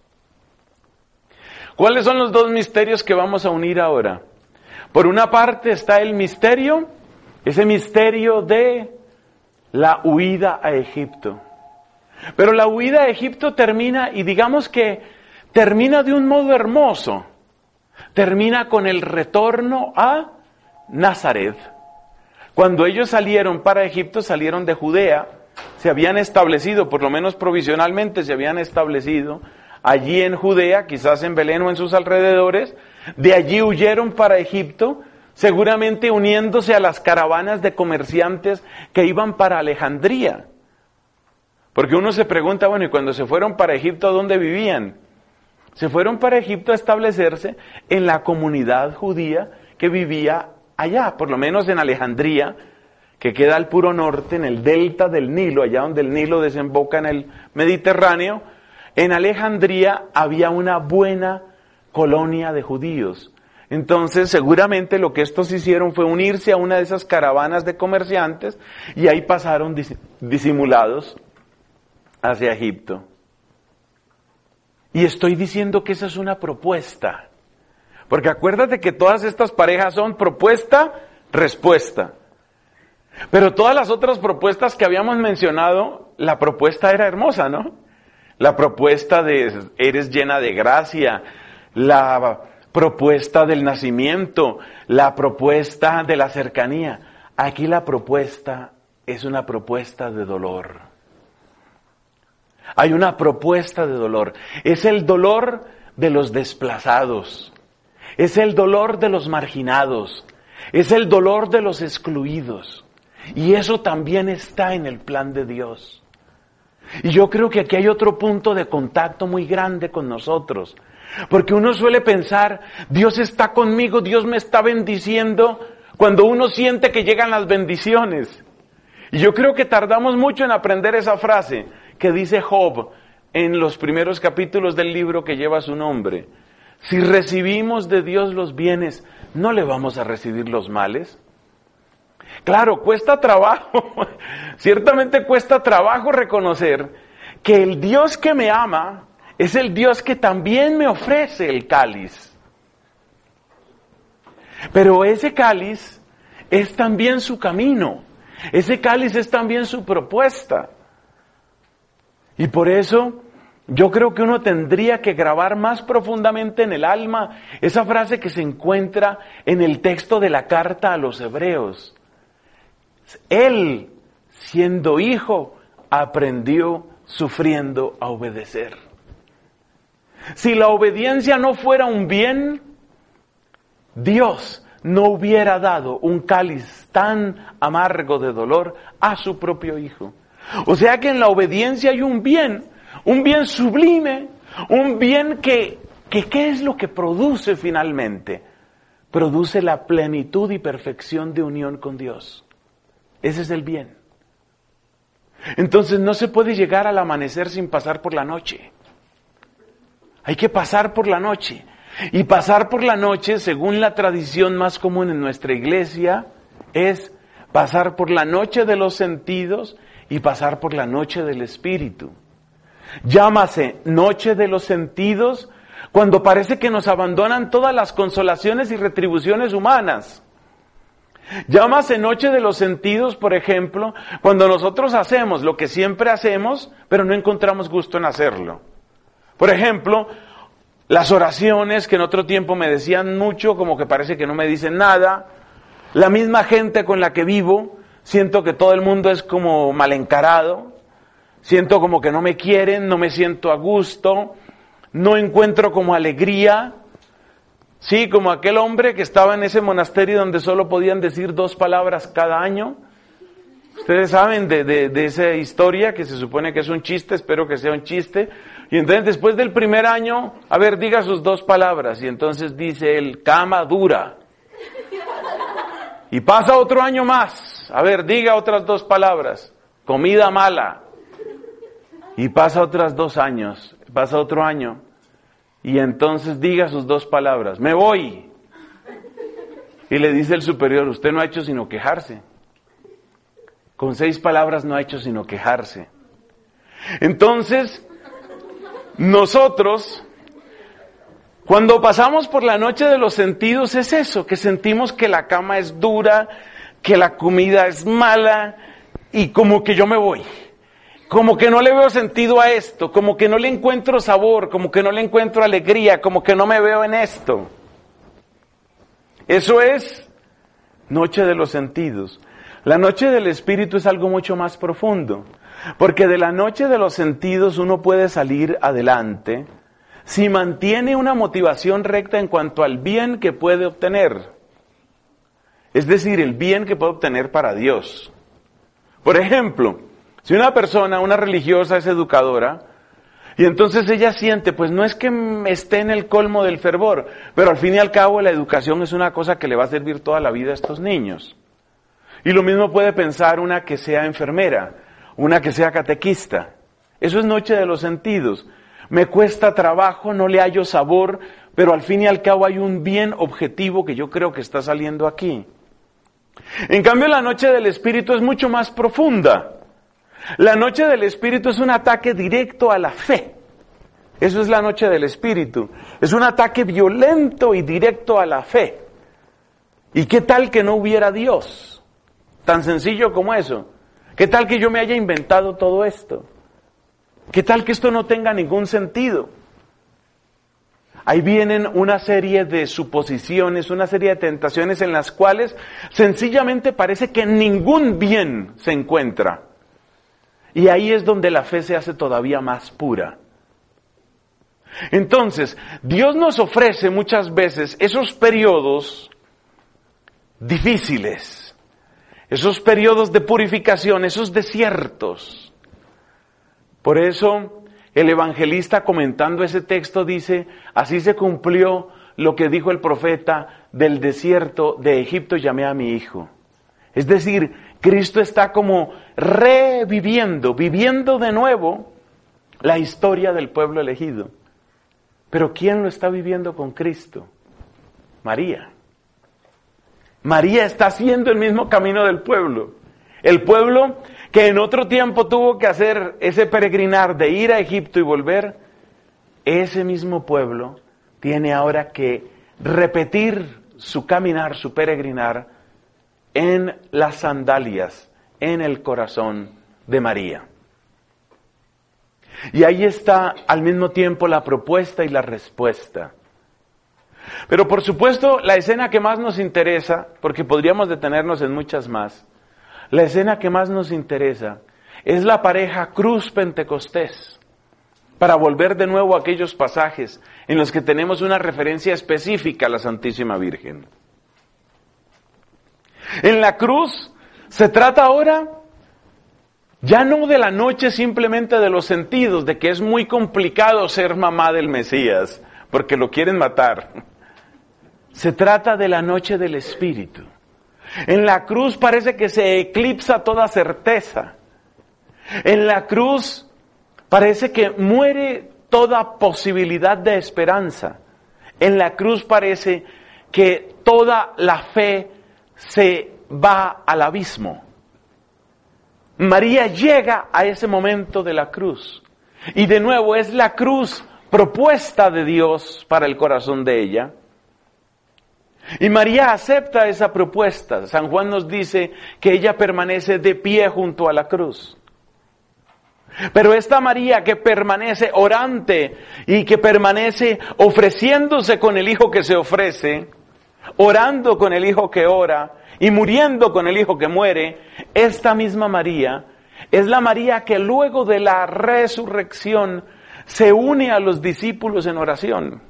¿Cuáles son los dos misterios que vamos a unir ahora? Por una parte está el misterio, ese misterio de la huida a Egipto. Pero la huida a Egipto termina, y digamos que termina de un modo hermoso. Termina con el retorno a Nazaret. Cuando ellos salieron para Egipto, salieron de Judea, se habían establecido, por lo menos provisionalmente se habían establecido allí en Judea, quizás en Belén o en sus alrededores. De allí huyeron para Egipto, seguramente uniéndose a las caravanas de comerciantes que iban para Alejandría. Porque uno se pregunta, bueno, ¿y cuando se fueron para Egipto, dónde vivían? Se fueron para Egipto a establecerse en la comunidad judía que vivía allá, por lo menos en Alejandría, que queda al puro norte, en el delta del Nilo, allá donde el Nilo desemboca en el Mediterráneo. En Alejandría había una buena colonia de judíos Entonces, seguramente lo que estos hicieron fue unirse a una de esas caravanas de comerciantes y ahí pasaron dis- disimulados hacia Egipto. Y estoy diciendo que esa es una propuesta. Porque acuérdate que todas estas parejas son propuesta, respuesta. Pero todas las otras propuestas que habíamos mencionado, la propuesta era hermosa, ¿no? La propuesta de eres llena de gracia, la propuesta del nacimiento, la propuesta de la cercanía. Aquí la propuesta es una propuesta de dolor. Hay una propuesta de dolor. Es el dolor de los desplazados. Es el dolor de los marginados. Es el dolor de los excluidos. Y eso también está en el plan de Dios. Y yo creo que aquí hay otro punto de contacto muy grande con nosotros. Porque uno suele pensar, Dios está conmigo, Dios me está bendiciendo, cuando uno siente que llegan las bendiciones. Y yo creo que tardamos mucho en aprender esa frase que dice Job en los primeros capítulos del libro que lleva su nombre. Si recibimos de Dios los bienes, ¿no le vamos a recibir los males? Claro, cuesta trabajo, ciertamente cuesta trabajo reconocer que el Dios que me ama es el Dios que también me ofrece el cáliz. Pero ese cáliz es también su camino, ese cáliz es también su propuesta. Y por eso yo creo que uno tendría que grabar más profundamente en el alma esa frase que se encuentra en el texto de la carta a los Hebreos. Él, siendo hijo, aprendió sufriendo a obedecer. Si la obediencia no fuera un bien, Dios no hubiera dado un cáliz tan amargo de dolor a su propio hijo. O sea que en la obediencia hay un bien, un bien sublime, un bien que, que ¿qué es lo que produce finalmente? Produce la plenitud y perfección de unión con Dios. Ese es el bien. Entonces no se puede llegar al amanecer sin pasar por la noche. Hay que pasar por la noche. Y pasar por la noche, según la tradición más común en nuestra iglesia, es pasar por la noche de los sentidos y pasar por la noche del espíritu. Llámase noche de los sentidos cuando parece que nos abandonan todas las consolaciones y retribuciones humanas. Llámase noche de los sentidos, por ejemplo, cuando nosotros hacemos lo que siempre hacemos, pero no encontramos gusto en hacerlo. Por ejemplo, las oraciones que en otro tiempo me decían mucho, como que parece que no me dicen nada. La misma gente con la que vivo, siento que todo el mundo es como mal encarado. Siento como que no me quieren, no me siento a gusto, no encuentro como alegría. Sí, como aquel hombre que estaba en ese monasterio donde solo podían decir dos palabras cada año. Ustedes saben de, de, de esa historia que se supone que es un chiste, espero que sea un chiste. Y entonces después del primer año, a ver, diga sus dos palabras. Y entonces dice él, cama dura. Y pasa otro año más. A ver, diga otras dos palabras. Comida mala. Y pasa otras dos años. Pasa otro año. Y entonces diga sus dos palabras, me voy. Y le dice el superior, usted no ha hecho sino quejarse. Con seis palabras no ha hecho sino quejarse. Entonces, nosotros, cuando pasamos por la noche de los sentidos, es eso, que sentimos que la cama es dura, que la comida es mala, y como que yo me voy. Como que no le veo sentido a esto, como que no le encuentro sabor, como que no le encuentro alegría, como que no me veo en esto. Eso es noche de los sentidos. La noche del espíritu es algo mucho más profundo, porque de la noche de los sentidos uno puede salir adelante si mantiene una motivación recta en cuanto al bien que puede obtener. Es decir, el bien que puede obtener para Dios. Por ejemplo, si una persona, una religiosa, es educadora, y entonces ella siente, pues no es que esté en el colmo del fervor, pero al fin y al cabo la educación es una cosa que le va a servir toda la vida a estos niños. Y lo mismo puede pensar una que sea enfermera, una que sea catequista. Eso es noche de los sentidos. Me cuesta trabajo, no le hallo sabor, pero al fin y al cabo hay un bien objetivo que yo creo que está saliendo aquí. En cambio, la noche del Espíritu es mucho más profunda. La noche del Espíritu es un ataque directo a la fe. Eso es la noche del Espíritu. Es un ataque violento y directo a la fe. ¿Y qué tal que no hubiera Dios? Tan sencillo como eso. ¿Qué tal que yo me haya inventado todo esto? ¿Qué tal que esto no tenga ningún sentido? Ahí vienen una serie de suposiciones, una serie de tentaciones en las cuales sencillamente parece que ningún bien se encuentra. Y ahí es donde la fe se hace todavía más pura. Entonces, Dios nos ofrece muchas veces esos periodos difíciles, esos periodos de purificación, esos desiertos. Por eso, el evangelista comentando ese texto dice, así se cumplió lo que dijo el profeta, del desierto de Egipto llamé a mi hijo. Es decir, Cristo está como reviviendo, viviendo de nuevo la historia del pueblo elegido. Pero ¿quién lo está viviendo con Cristo? María. María está haciendo el mismo camino del pueblo. El pueblo que en otro tiempo tuvo que hacer ese peregrinar de ir a Egipto y volver, ese mismo pueblo tiene ahora que repetir su caminar, su peregrinar en las sandalias, en el corazón de María. Y ahí está al mismo tiempo la propuesta y la respuesta. Pero por supuesto la escena que más nos interesa, porque podríamos detenernos en muchas más, la escena que más nos interesa es la pareja Cruz-Pentecostés, para volver de nuevo a aquellos pasajes en los que tenemos una referencia específica a la Santísima Virgen. En la cruz se trata ahora ya no de la noche simplemente de los sentidos, de que es muy complicado ser mamá del Mesías, porque lo quieren matar. Se trata de la noche del Espíritu. En la cruz parece que se eclipsa toda certeza. En la cruz parece que muere toda posibilidad de esperanza. En la cruz parece que toda la fe se va al abismo. María llega a ese momento de la cruz. Y de nuevo es la cruz propuesta de Dios para el corazón de ella. Y María acepta esa propuesta. San Juan nos dice que ella permanece de pie junto a la cruz. Pero esta María que permanece orante y que permanece ofreciéndose con el Hijo que se ofrece, orando con el Hijo que ora y muriendo con el Hijo que muere, esta misma María es la María que luego de la resurrección se une a los discípulos en oración.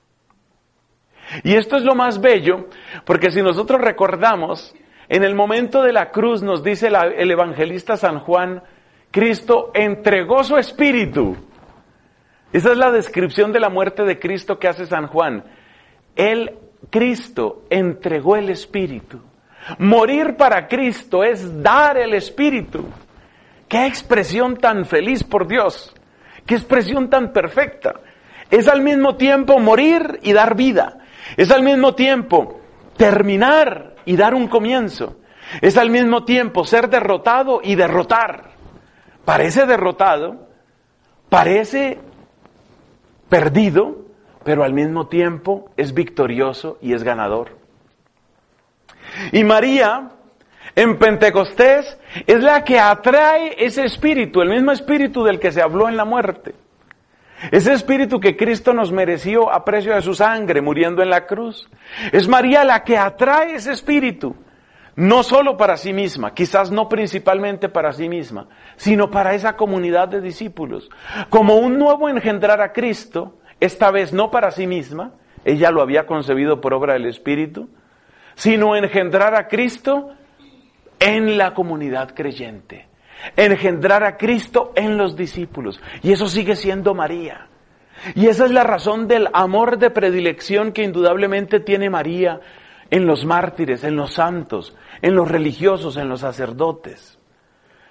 Y esto es lo más bello, porque si nosotros recordamos, en el momento de la cruz nos dice la, el evangelista San Juan, Cristo entregó su espíritu. Esa es la descripción de la muerte de Cristo que hace San Juan. Él, Cristo, entregó el espíritu. Morir para Cristo es dar el espíritu. ¡Qué expresión tan feliz, por Dios! ¡Qué expresión tan perfecta! Es al mismo tiempo morir y dar vida. Es al mismo tiempo terminar y dar un comienzo. Es al mismo tiempo ser derrotado y derrotar. Parece derrotado, parece perdido, pero al mismo tiempo es victorioso y es ganador. Y María, en Pentecostés, es la que atrae ese espíritu, el mismo espíritu del que se habló en la muerte. Ese espíritu que Cristo nos mereció a precio de su sangre, muriendo en la cruz. Es María la que atrae ese espíritu, no solo para sí misma, quizás no principalmente para sí misma, sino para esa comunidad de discípulos. Como un nuevo engendrar a Cristo, esta vez no para sí misma, ella lo había concebido por obra del Espíritu, sino engendrar a Cristo en la comunidad creyente. Engendrar a Cristo en los discípulos. Y eso sigue siendo María. Y esa es la razón del amor de predilección que indudablemente tiene María en los mártires, en los santos, en los religiosos, en los sacerdotes.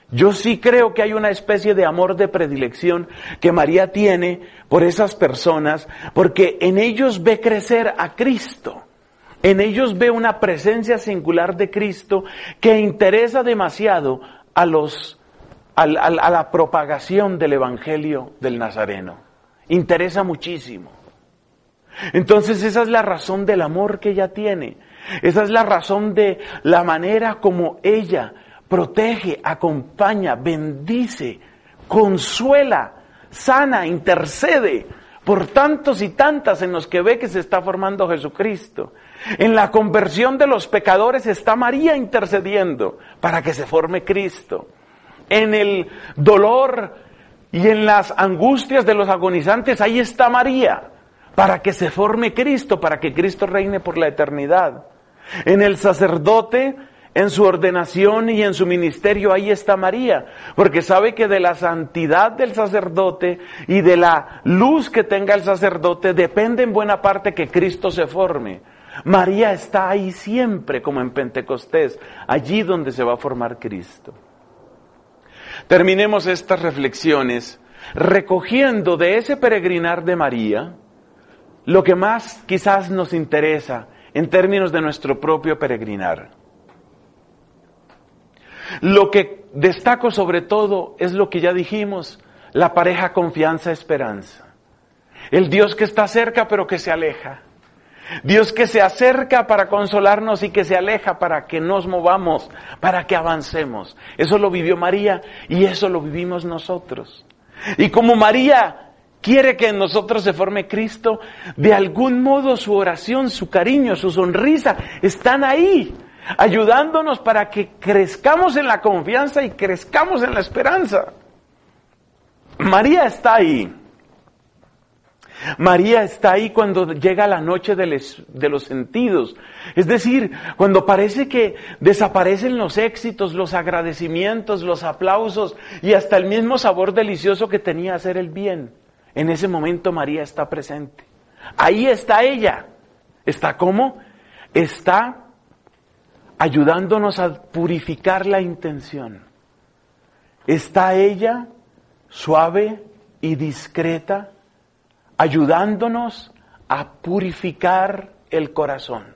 Yo sí creo que hay una especie de amor de predilección que María tiene por esas personas, porque en ellos ve crecer a Cristo. En ellos ve una presencia singular de Cristo que interesa demasiado a los, a, a, a la propagación del Evangelio del Nazareno. Interesa muchísimo. Entonces esa es la razón del amor que ella tiene. Esa es la razón de la manera como ella protege, acompaña, bendice, consuela, sana, intercede por tantos y tantas en los que ve que se está formando Jesucristo. En la conversión de los pecadores está María intercediendo para que se forme Cristo. En el dolor y en las angustias de los agonizantes, ahí está María para que se forme Cristo, para que Cristo reine por la eternidad. En el sacerdote, en su ordenación y en su ministerio, ahí está María, porque sabe que de la santidad del sacerdote y de la luz que tenga el sacerdote depende en buena parte que Cristo se forme. María está ahí siempre, como en Pentecostés, allí donde se va a formar Cristo. Terminemos estas reflexiones recogiendo de ese peregrinar de María lo que más quizás nos interesa en términos de nuestro propio peregrinar. Lo que destaco sobre todo es lo que ya dijimos, la pareja confianza-esperanza. El Dios que está cerca pero que se aleja. Dios que se acerca para consolarnos y que se aleja para que nos movamos, para que avancemos. Eso lo vivió María y eso lo vivimos nosotros. Y como María quiere que en nosotros se forme Cristo, de algún modo su oración, su cariño, su sonrisa están ahí, ayudándonos para que crezcamos en la confianza y crezcamos en la esperanza. María está ahí. María está ahí cuando llega la noche de, les, de los sentidos. Es decir, cuando parece que desaparecen los éxitos, los agradecimientos, los aplausos y hasta el mismo sabor delicioso que tenía hacer el bien. En ese momento María está presente. Ahí está ella. ¿Está cómo? Está ayudándonos a purificar la intención. Está ella, suave y discreta, ayudándonos a purificar el corazón.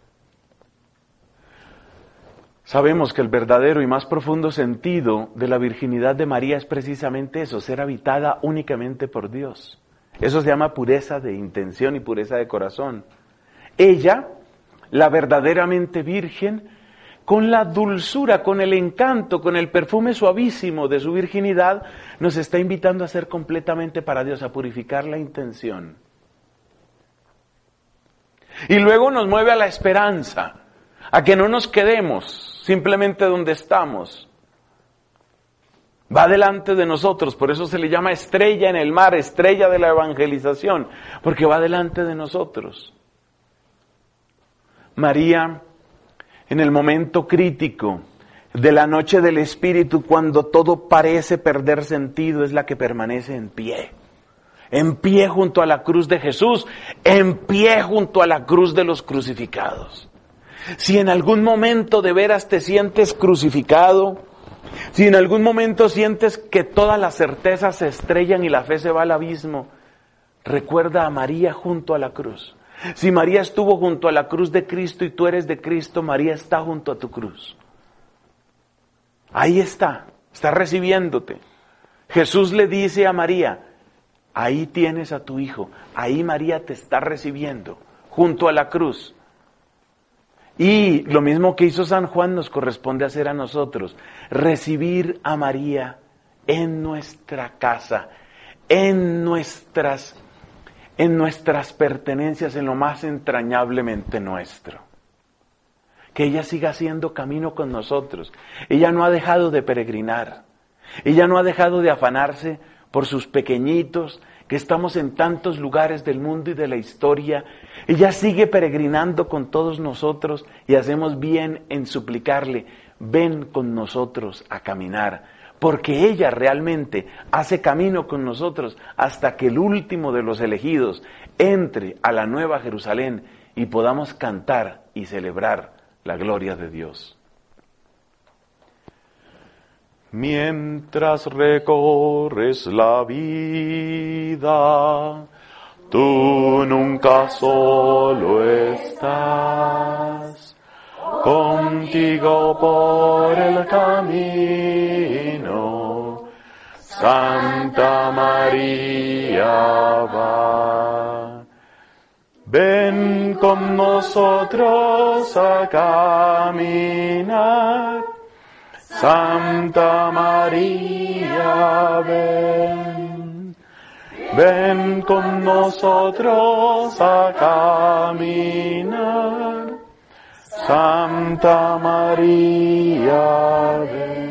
Sabemos que el verdadero y más profundo sentido de la virginidad de María es precisamente eso, ser habitada únicamente por Dios. Eso se llama pureza de intención y pureza de corazón. Ella, la verdaderamente virgen, con la dulzura, con el encanto, con el perfume suavísimo de su virginidad, nos está invitando a ser completamente para Dios, a purificar la intención. Y luego nos mueve a la esperanza, a que no nos quedemos simplemente donde estamos. Va delante de nosotros, por eso se le llama estrella en el mar, estrella de la evangelización, porque va delante de nosotros. María, en el momento crítico de la noche del Espíritu, cuando todo parece perder sentido, es la que permanece en pie. En pie junto a la cruz de Jesús, en pie junto a la cruz de los crucificados. Si en algún momento de veras te sientes crucificado, si en algún momento sientes que todas las certezas se estrellan y la fe se va al abismo, recuerda a María junto a la cruz. Si María estuvo junto a la cruz de Cristo y tú eres de Cristo, María está junto a tu cruz. Ahí está, está recibiéndote. Jesús le dice a María, ahí tienes a tu hijo, ahí María te está recibiendo, junto a la cruz. Y lo mismo que hizo San Juan nos corresponde hacer a nosotros, recibir a María en nuestra casa, en nuestras en nuestras pertenencias, en lo más entrañablemente nuestro. Que ella siga haciendo camino con nosotros. Ella no ha dejado de peregrinar. Ella no ha dejado de afanarse por sus pequeñitos, que estamos en tantos lugares del mundo y de la historia. Ella sigue peregrinando con todos nosotros y hacemos bien en suplicarle, ven con nosotros a caminar. Porque ella realmente hace camino con nosotros hasta que el último de los elegidos entre a la nueva Jerusalén y podamos cantar y celebrar la gloria de Dios. Mientras recorres la vida, tú nunca solo estás. Contigo por el camino, Santa María va. Ven con nosotros a caminar, Santa María, ven. Ven con nosotros a caminar, Santa María, ven.